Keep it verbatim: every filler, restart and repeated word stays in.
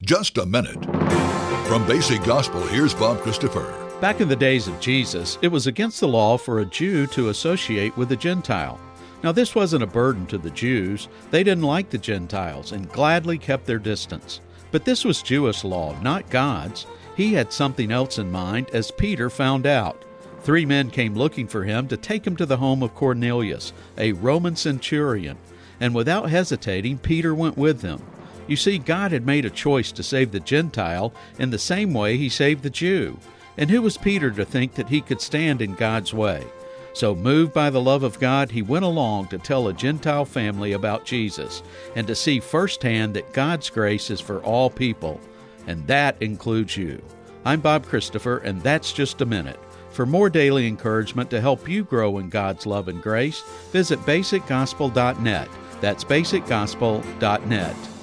just a minute. From Basic Gospel, here's Bob Christopher. Back in the days of Jesus, it was against the law for a Jew to associate with a Gentile. Now, this wasn't a burden to the Jews. They didn't like the Gentiles and gladly kept their distance. But this was Jewish law, not God's. He had something else in mind, as Peter found out. Three men came looking for him to take him to the home of Cornelius, a Roman centurion. And without hesitating, Peter went with them. You see, God had made a choice to save the Gentile in the same way he saved the Jew. And who was Peter to think that he could stand in God's way? So, moved by the love of God, he went along to tell a Gentile family about Jesus and to see firsthand that God's grace is for all people, and that includes you. I'm Bob Christopher, and that's Just a Minute. For more daily encouragement to help you grow in God's love and grace, visit basic gospel dot net. That's basic gospel dot net.